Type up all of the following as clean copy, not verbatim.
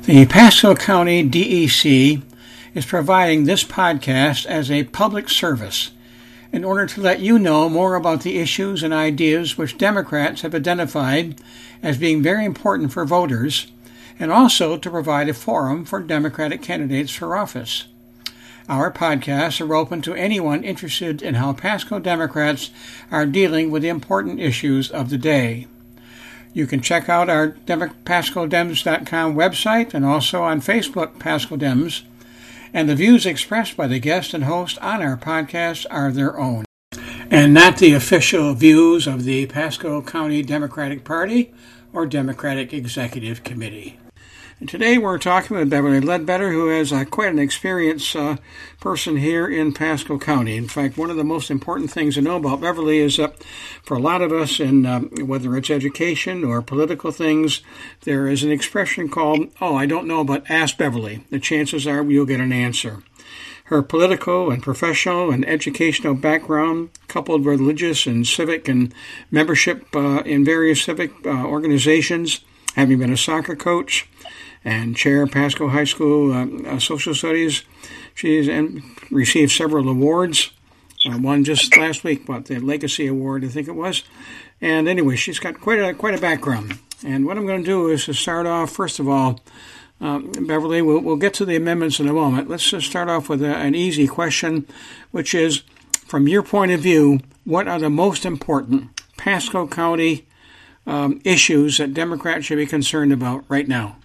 The Pasco County DEC is providing this podcast as a public service in order to let you know more about the issues and ideas which Democrats have identified as being very important for voters, and also to provide a forum for Democratic candidates for office. Our podcasts are open to anyone interested in how Pasco Democrats are dealing with the important issues of the day. You can check out our PascoDems.com website and also on Facebook, Pasco Dems. And the views expressed by the guest and host on our podcast are their own, and not the official views of the Pasco County Democratic Party or Democratic Executive Committee. And today we're talking with Beverly Ledbetter, who is quite an experienced person here in Pasco County. In fact, one of the most important things to know about Beverly is that for a lot of us, in whether it's education or political things, there is an expression called, I don't know, but ask Beverly. The chances are you'll get an answer. Her political and professional and educational background, coupled with religious and civic and membership in various civic organizations, having been a soccer coach and chair of Pasco High School Social Studies. She's received several awards, one just last week, the Legacy Award, I think it was. And anyway, she's got quite a background. And what I'm going to do is to start off, first of all, Beverly, we'll get to the amendments in a moment. Let's just start off with an easy question, which is, from your point of view, what are the most important Pasco County issues that Democrats should be concerned about right now?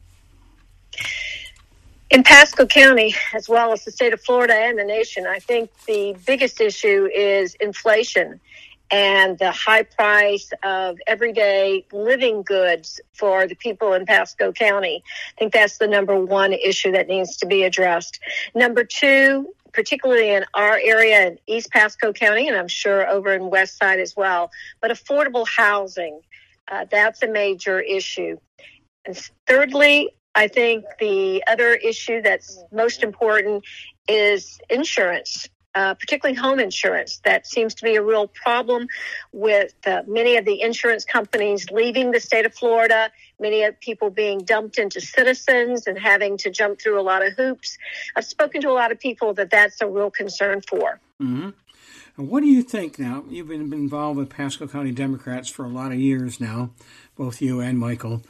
In Pasco County, as well as the state of Florida and the nation, I think the biggest issue is inflation and the high price of everyday living goods for the people in Pasco County. I think that's the number one issue that needs to be addressed. Number two, particularly in our area in East Pasco County, and I'm sure over in West Side as well, but affordable housing, that's a major issue. And thirdly, I think the other issue that's most important is insurance, particularly home insurance. That seems to be a real problem with many of the insurance companies leaving the state of Florida, many of people being dumped into Citizens and having to jump through a lot of hoops. I've spoken to a lot of people that's a real concern for. Mm-hmm. And what do you think now? You've been involved with Pasco County Democrats for a lot of years now, both you and Michael.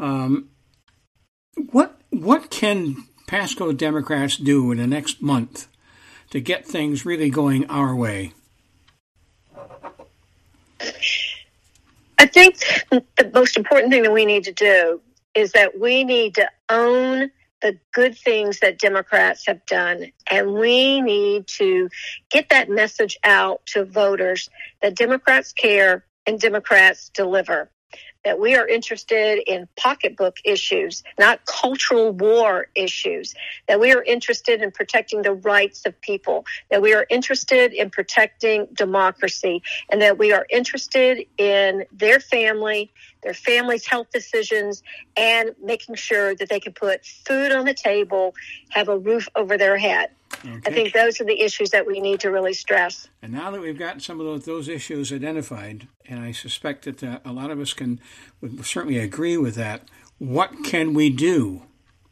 What can Pasco Democrats do in the next month to get things really going our way? I think the most important thing that we need to do is that we need to own the good things that Democrats have done, and we need to get that message out to voters that Democrats care and Democrats deliver. That we are interested in pocketbook issues, not cultural war issues, that we are interested in protecting the rights of people, that we are interested in protecting democracy, and that we are interested in their family's health decisions, and making sure that they can put food on the table, have a roof over their head. Okay. I think those are the issues that we need to really stress. And now that we've got some of those issues identified, and I suspect that a lot of us would certainly agree with that, what can we do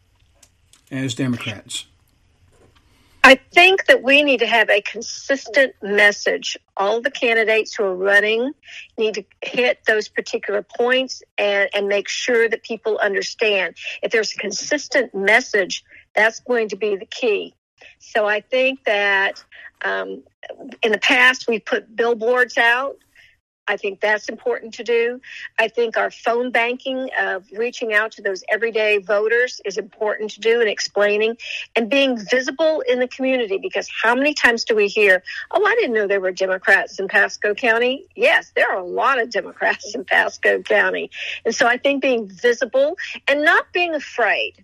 as Democrats? I think that we need to have a consistent message. All the candidates who are running need to hit those particular points and make sure that people understand. If there's a consistent message, that's going to be the key. So I think that in the past, we put billboards out. I think that's important to do. I think our phone banking of reaching out to those everyday voters is important to do, and explaining and being visible in the community, because how many times do we hear, I didn't know there were Democrats in Pasco County. Yes, there are a lot of Democrats in Pasco County. And so I think being visible and not being afraid.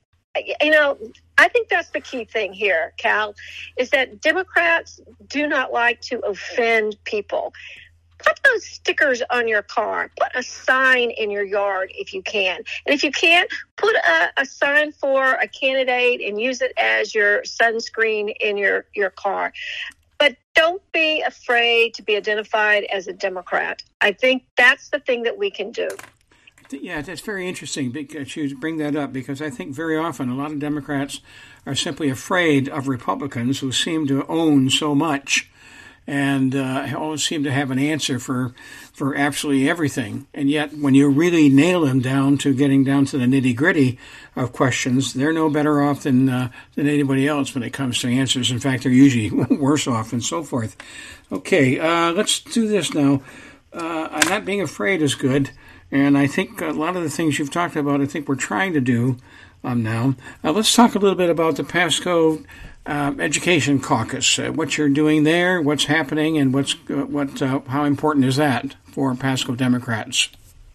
I think that's the key thing here, Cal, is that Democrats do not like to offend people. Put those stickers on your car. Put a sign in your yard if you can. And if you can't, put a sign for a candidate and use it as your sunscreen in your car. But don't be afraid to be identified as a Democrat. I think that's the thing that we can do. Yeah, that's very interesting because you bring that up, because I think very often a lot of Democrats are simply afraid of Republicans who seem to own so much and always seem to have an answer for absolutely everything. And yet, when you really nail them down to getting down to the nitty-gritty of questions, they're no better off than anybody else when it comes to answers. In fact, they're usually worse off and so forth. Okay, let's do this now. Not being afraid is good, and I think a lot of the things you've talked about, I think we're trying to do now. Let's talk a little bit about the Pasco Education Caucus, what you're doing there, what's happening, and how important is that for Pasco Democrats?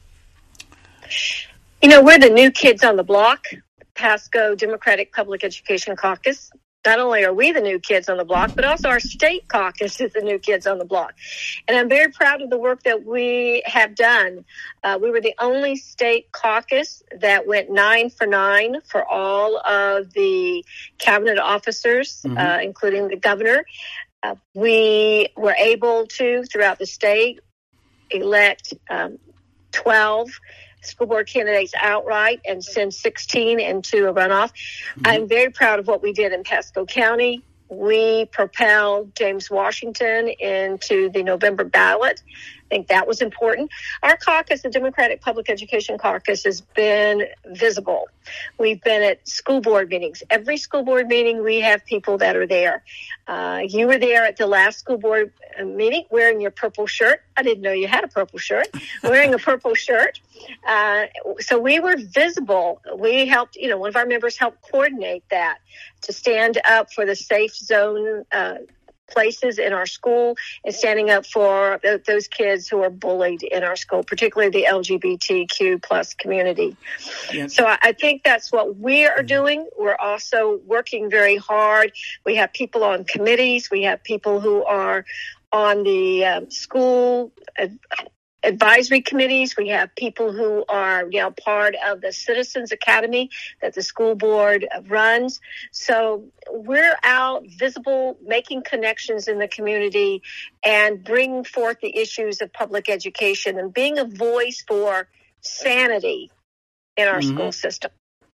We're the new kids on the block, Pasco Democratic Public Education Caucus. Not only are we the new kids on the block, but also our state caucus is the new kids on the block. And I'm very proud of the work that we have done. We were the only state caucus that went 9 for 9 for all of the cabinet officers, including the governor. We were able to, throughout the state, elect 12 school board candidates outright and send 16 into a runoff. I'm very proud of what we did in Pasco County. We propelled James Washington into the November ballot. I think that was important. Our caucus, the Democratic Public Education Caucus, has been visible. We've been at school board meetings. Every school board meeting, we have people that are there. You were there at the last school board meeting wearing your purple shirt. I didn't know you had a purple shirt. Wearing a purple shirt. So we were visible. We helped, one of our members helped coordinate that to stand up for the safe zone places in our school and standing up for those kids who are bullied in our school, particularly the LGBTQ plus community. Yes. So I think that's what we are doing. We're also working very hard. We have people on committees. We have people who are on the school advisory committees. We have people who are part of the Citizens Academy that the school board runs. So we're out visible, making connections in the community and bringing forth the issues of public education and being a voice for sanity in our school system.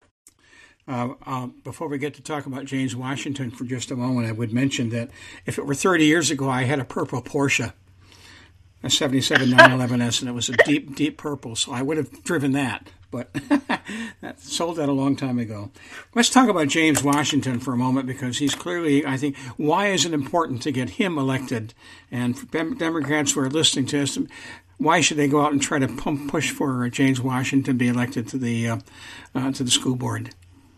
Before we get to talk about James Washington for just a moment, I would mention that if it were 30 years ago, I had a purple Porsche, a 77 911S, and it was a deep, deep purple, so I would have driven that, but sold that a long time ago. Let's talk about James Washington for a moment, because he's clearly, I think, why is it important to get him elected? And for Democrats who are listening to us, why should they go out and try to push for James Washington to be elected to the school board?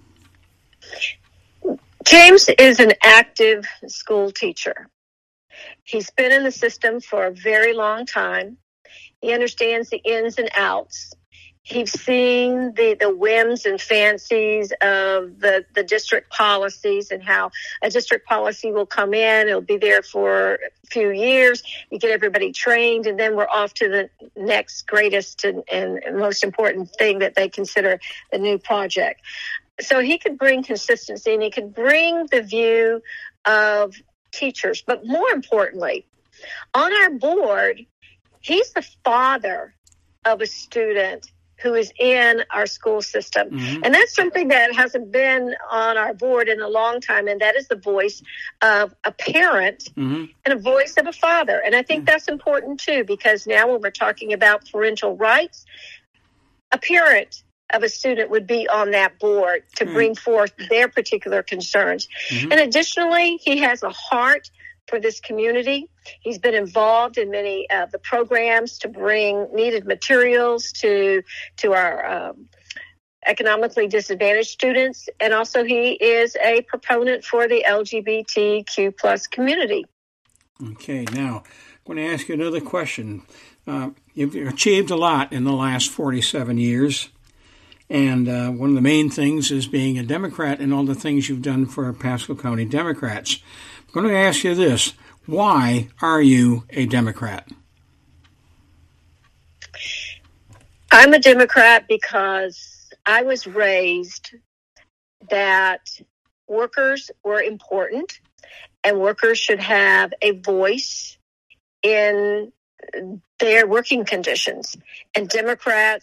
James is an active school teacher. He's been in the system for a very long time. He understands the ins and outs. He's seen the whims and fancies of the district policies and how a district policy will come in. It'll be there for a few years. You get everybody trained, and then we're off to the next greatest and most important thing that they consider the new project. So he could bring consistency, and he could bring the view of teachers. But more importantly, on our board, he's the father of a student who is in our school system. Mm-hmm. And that's something that hasn't been on our board in a long time, and that is the voice of a parent and a voice of a father. And I think that's important, too, because now when we're talking about parental rights, a parent of a student would be on that board to bring forth their particular concerns. Mm-hmm. And additionally, he has a heart for this community. He's been involved in many of the programs to bring needed materials to our economically disadvantaged students. And also he is a proponent for the LGBTQ plus community. Okay, now I'm going to ask you another question. You've achieved a lot in the last 47 years. And one of the main things is being a Democrat and all the things you've done for Pasco County Democrats. I'm going to ask you this. Why are you a Democrat? I'm a Democrat because I was raised that workers were important and workers should have a voice in their working conditions. And Democrats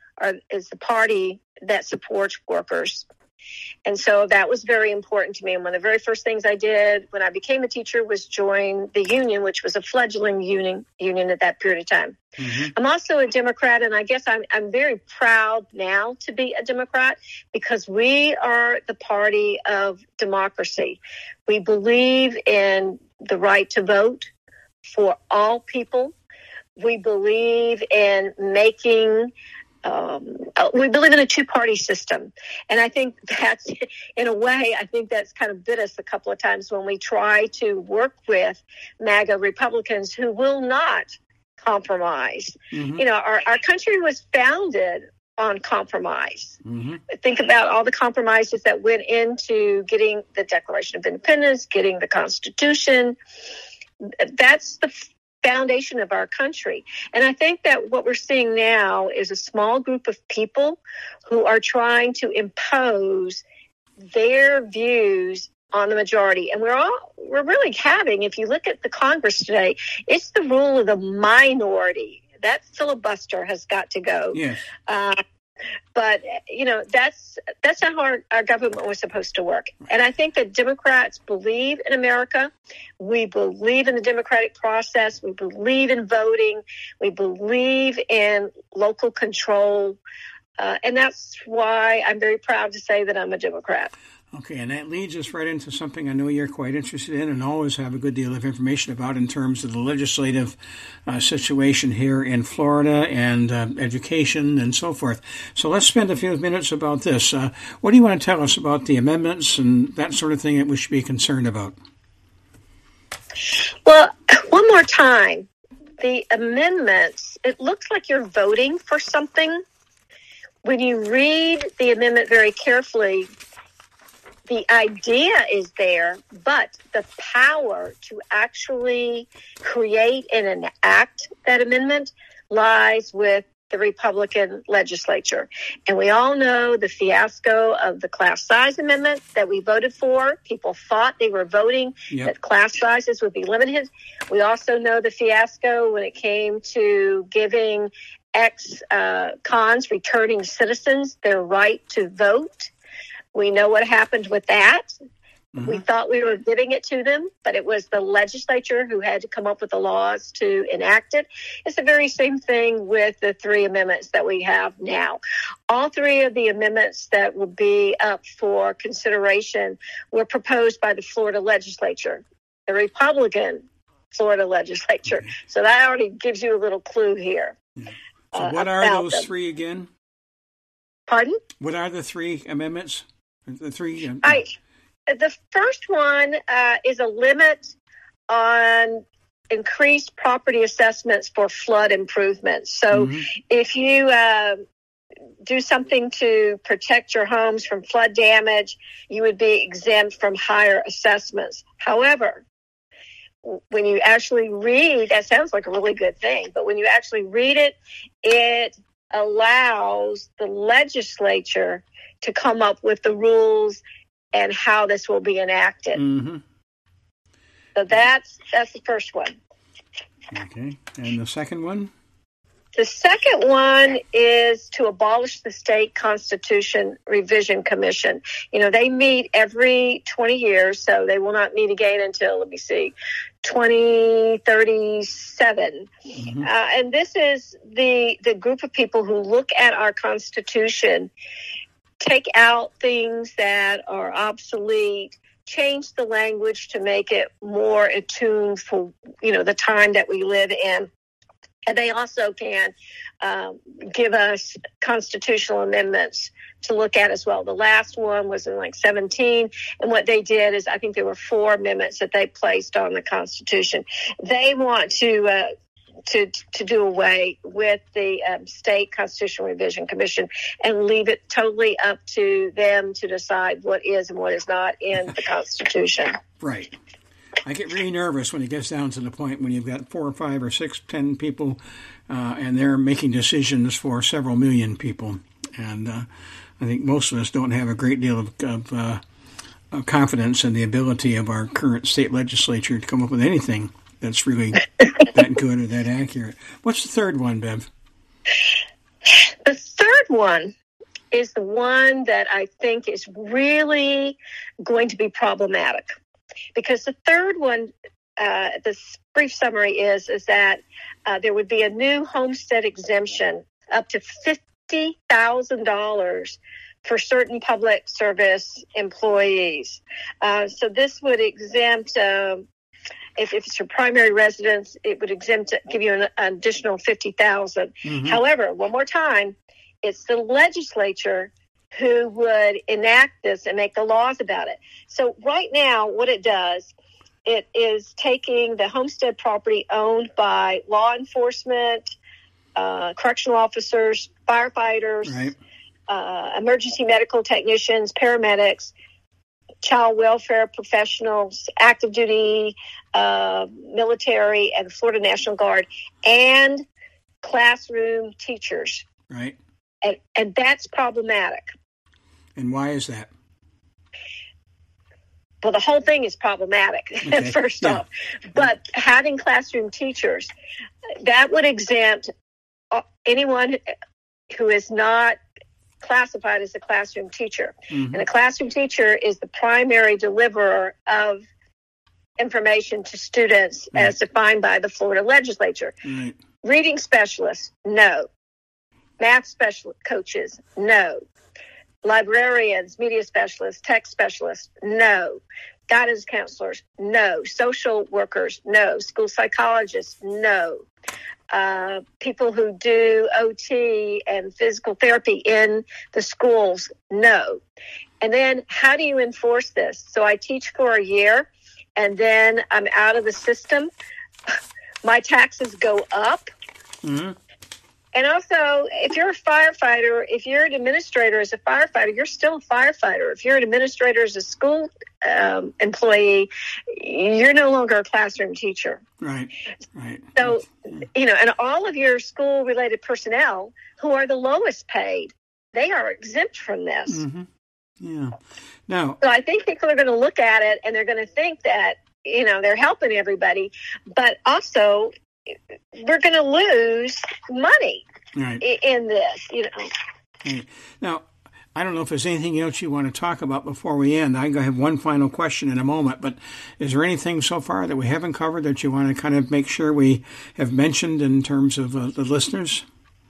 is the party that supports workers. And so that was very important to me. And one of the very first things I did when I became a teacher was join the union, which was a fledgling union at that period of time. Mm-hmm. I'm also a Democrat, and I guess I'm very proud now to be a Democrat because we are the party of democracy. We believe in the right to vote for all people. We believe in making we believe in a two-party system. And I think that's, in a way, I think that's kind of bit us a couple of times when we try to work with MAGA Republicans who will not compromise. Mm-hmm. You know, our country was founded on compromise. Mm-hmm. Think about all the compromises that went into getting the Declaration of Independence, getting the Constitution. That's the foundation of our country. And I think that what we're seeing now is a small group of people who are trying to impose their views on the majority. And we're really having, if you look at the Congress today, it's the rule of the minority. That filibuster has got to go. Yes. But, you know, that's how our government was supposed to work. And I think that Democrats believe in America. We believe in the democratic process. We believe in voting. We believe in local control. And that's why I'm very proud to say that I'm a Democrat. Okay, and that leads us right into something I know you're quite interested in and always have a good deal of information about in terms of the legislative situation here in Florida and education and so forth. So let's spend a few minutes about this. What do you want to tell us about the amendments and that sort of thing that we should be concerned about? Well, one more time, the amendments, it looks like you're voting for something. When you read the amendment very carefully, the idea is there, but the power to actually create and enact that amendment lies with the Republican legislature. And we all know the fiasco of the class size amendment that we voted for. People thought they were voting that class sizes would be limited. We also know the fiasco when it came to giving ex-cons, returning citizens, their right to vote. We know what happened with that. Mm-hmm. We thought we were giving it to them, but it was the legislature who had to come up with the laws to enact it. It's the very same thing with the three amendments that we have now. All three of the amendments that will be up for consideration were proposed by the Florida legislature, the Republican Florida legislature. Okay. So that already gives you a little clue here. Yeah. So what are those three again? Pardon? What are the three amendments? The three. The first one is a limit on increased property assessments for flood improvements. So if you do something to protect your homes from flood damage, you would be exempt from higher assessments. However, when you actually read, that sounds like a really good thing, but when you actually read it, it allows the legislature to come up with the rules and how this will be enacted. Mm-hmm. So that's the first one. Okay. And the second one? The second one is to abolish the State Constitution Revision Commission. You know, they meet every 20 years, so they will not meet again until, 2037. Mm-hmm. And this is the group of people who look at our Constitution, take out things that are obsolete, change the language to make it more attuned for, the time that we live in. And they also can give us constitutional amendments to look at as well. The last one was in 2017. And what they did is, I think there were 4 amendments that they placed on the Constitution. They want to do away with the State Constitutional Revision Commission and leave it totally up to them to decide what is and what is not in the Constitution. Right. I get really nervous when it gets down to the point when you've got 4 or 5 or 6, 10 people, and they're making decisions for several million people. And I think most of us don't have a great deal of confidence in the ability of our current state legislature to come up with anything that's really that good or that accurate. What's the third one, Bev? The third one is the one that I think is really going to be problematic. Because the third one, this brief summary is that there would be a new homestead exemption up to $50,000 for certain public service employees. So this would exempt, if it's your primary residence, it would give you an additional $50,000. Mm-hmm. However, one more time, it's the legislature who would enact this and make the laws about it. So right now, what it does, it is taking the homestead property owned by law enforcement, correctional officers, firefighters, right, emergency medical technicians, paramedics, child welfare professionals, active duty, military, and Florida National Guard, and classroom teachers. right. And that's problematic. And why is that? Well, the whole thing is problematic, Okay. first Yeah. off. But having classroom teachers, that would exempt anyone who is not classified as a classroom teacher. Mm-hmm. And a classroom teacher is the primary deliverer of information to students Right. as defined by the Florida legislature. Right. Reading specialists, no. Math special coaches, no. Librarians, media specialists, tech specialists, no. Guidance counselors, no. Social workers, no. School psychologists, no. People who do OT and physical therapy in the schools, no. And then how do you enforce this? So I teach for a year, and then I'm out of the system. My taxes go up. Mm-hmm. And also, if you're a firefighter, if you're an administrator as a firefighter, you're still a firefighter. If you're an administrator as a school employee, you're no longer a classroom teacher. Right, right. So, and all of your school-related personnel who are the lowest paid, they are exempt from this. Mm-hmm. Yeah. Now, So I think people are going to look at it and they're going to think that, they're helping everybody, but also we're going to lose money right. in this, Right. Now, I don't know if there's anything else you want to talk about before we end. I'm going to have one final question in a moment, but is there anything so far that we haven't covered that you want to kind of make sure we have mentioned in terms of the listeners?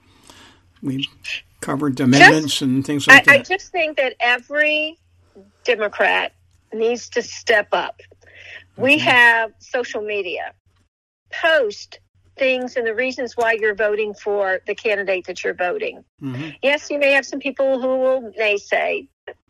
We covered amendments and things like that. I just think that every Democrat needs to step up. We have social media. Post things and the reasons why you're voting for the candidate that you're voting. Mm-hmm. Yes, you may have some people who will naysay,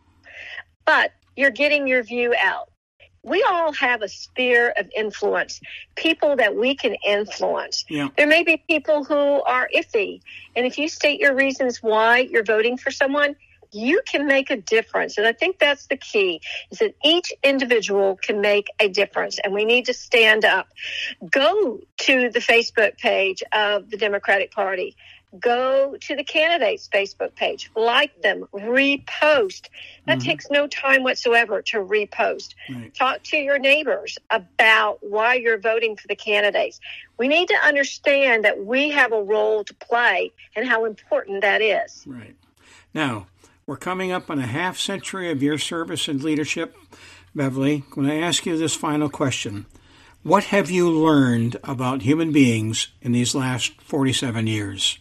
but you're getting your view out. We all have a sphere of influence, people that we can influence. Yeah. There may be people who are iffy, and if you state your reasons why you're voting for someone, you can make a difference. And I think that's the key, is that each individual can make a difference, and we need to stand up. Go to the Facebook page of the Democratic Party. Go to the candidate's Facebook page. Like them. Repost. That takes no time whatsoever to repost. Right. Talk to your neighbors about why you're voting for the candidates. We need to understand that we have a role to play and how important that is. Right. Now, we're coming up on a half century of your service and leadership, Beverly. When I ask you this final question, what have you learned about human beings in these last 47 years?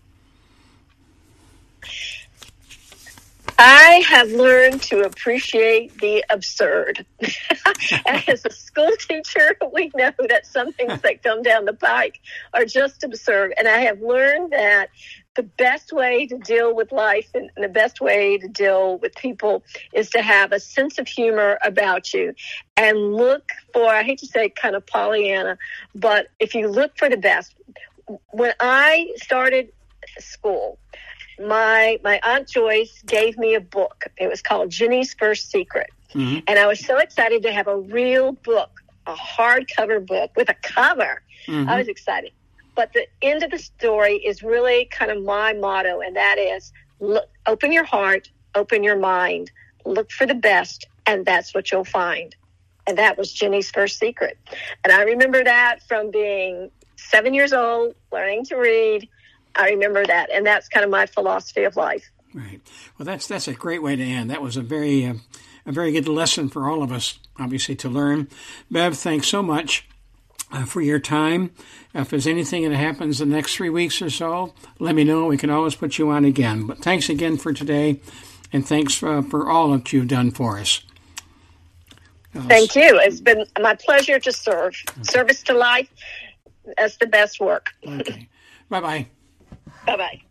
I have learned to appreciate the absurd. As a school teacher, we know that some things that come down the pike are just absurd. And I have learned that the best way to deal with life and the best way to deal with people is to have a sense of humor about you and look for, I hate to say kind of Pollyanna, but if you look for the best. When I started school, my Aunt Joyce gave me a book. It was called Jenny's First Secret. Mm-hmm. And I was so excited to have a real book, a hardcover book with a cover. Mm-hmm. I was excited. But the end of the story is really kind of my motto, and that is, look, open your heart, open your mind, look for the best, and that's what you'll find. And that was Jenny's First Secret. And I remember that from being 7 years old, learning to read. I remember that, and that's kind of my philosophy of life. Right. Well, that's a great way to end. That was a very good lesson for all of us, obviously, to learn. Bev, thanks so much for your time. If there's anything that happens the next 3 weeks or so, let me know. We can always put you on again. But thanks again for today, and thanks for all that you've done for us. Thank you. It's been my pleasure to serve. Service to life, that's the best work. Okay. Bye-bye. Bye-bye.